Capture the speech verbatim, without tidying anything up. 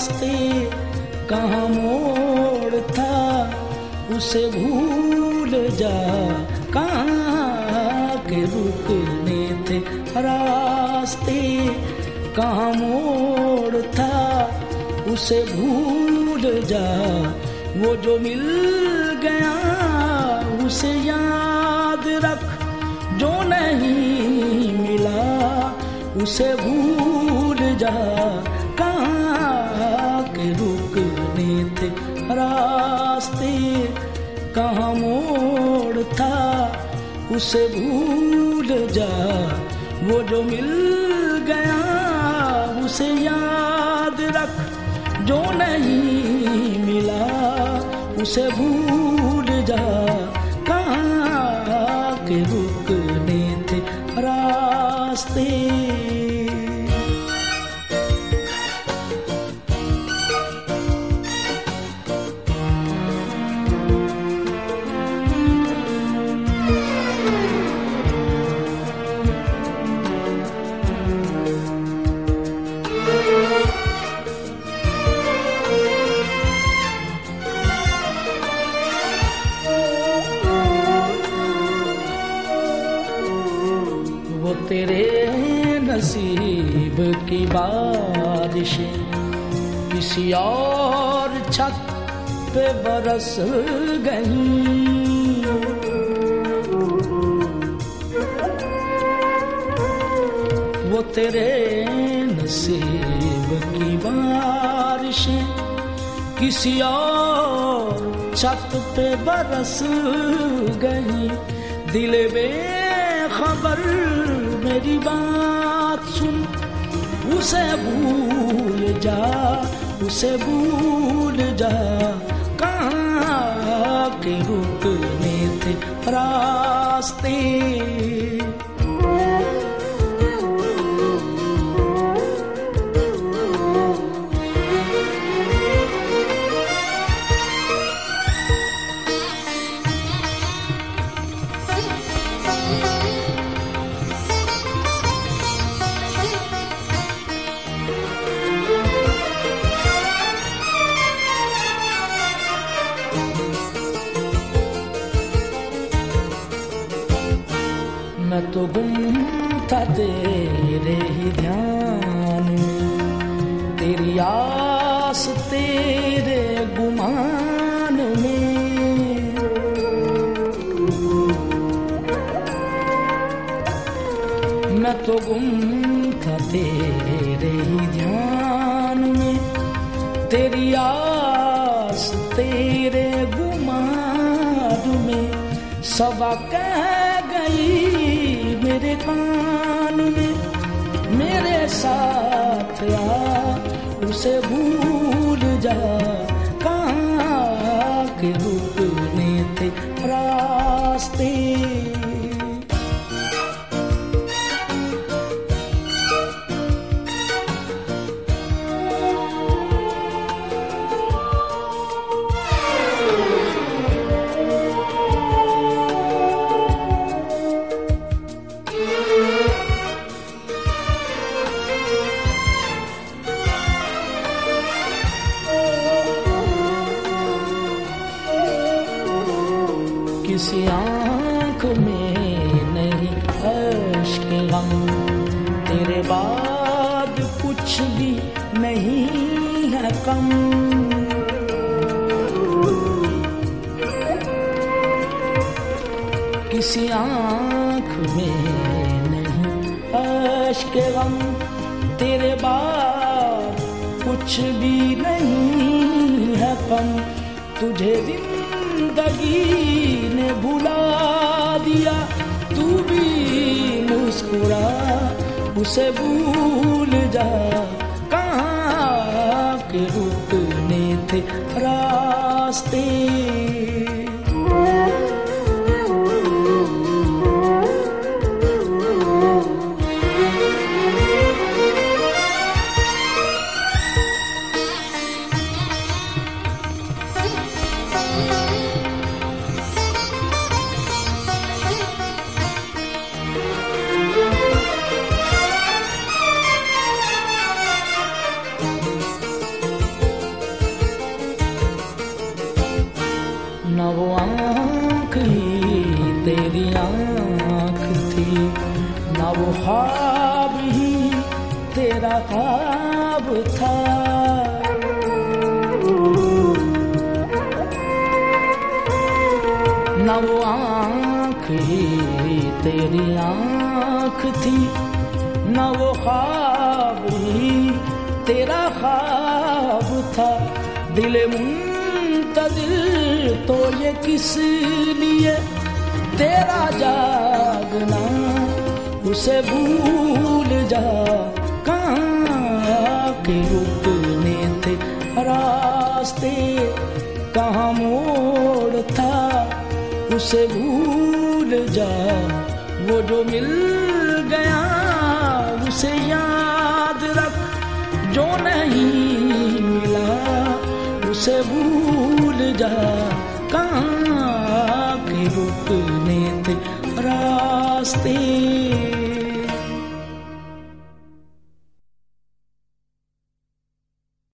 रास्ते कहाँ मोड़ था उसे भूल जा, कहाँ के रुकने थे रास्ते कहाँ मोड़ था उसे भूल जा। वो जो मिल गया उसे याद रख, जो नहीं मिला उसे भूल जा। कहाँ के रुकने थे रास्ते कहाँ मोड़ था उसे भूल जा। वो जो मिल गया उसे याद रख, जो नहीं मिला उसे भूल जा। कहाँ के रुकने थे रास्ते। तेरे नसीब की बारिशें किसी और छत पे बरस गईं। वो तेरे नसीब की बारिशें किसी और छत पे बरस गईं। दिल बेखबर मेरी बात सुन, उसे भूल जा, उसे भूल जा। कहाँ के रुकने थे रास्ते। मैं तो गुम था तेरे ही ध्यान में, तेरी आस तेरे गुमान में। मैं तो गुम था तेरे ही ध्यान में, तेरी आस तेरे गुमान में। सबा कह गई मेरे कान में, मेरे साथ आ उसे भूल जा। कहाँ के रुकने थे रास्ते। किसी आँख में नहीं अश्क गम, तेरे बाद कुछ भी नहीं है कम। किसी आँख में नहीं अश्क गम, तेरे बाद कुछ भी नहीं है कम। तुझे जिंदगी ने भुला दिया, तू भी मुस्कुरा उसे भूल जा। कहाँ के रुकने थे रास्ते। तेरा ख्वाब था। न वो आँख ही तेरी आँख थी, न वो ख्वाब ही तेरा ख्वाब था। दिल मुंतज़िर तो ये किस लिए, तेरा जागना उसे भूल जा। कहाँ के रुकने थे रास्ते, कहाँ मोड़ था उसे भूल जा। वो जो मिल गया उसे याद रख, जो नहीं मिला उसे भूल जा। कहाँ के रुकने थे रास्ते।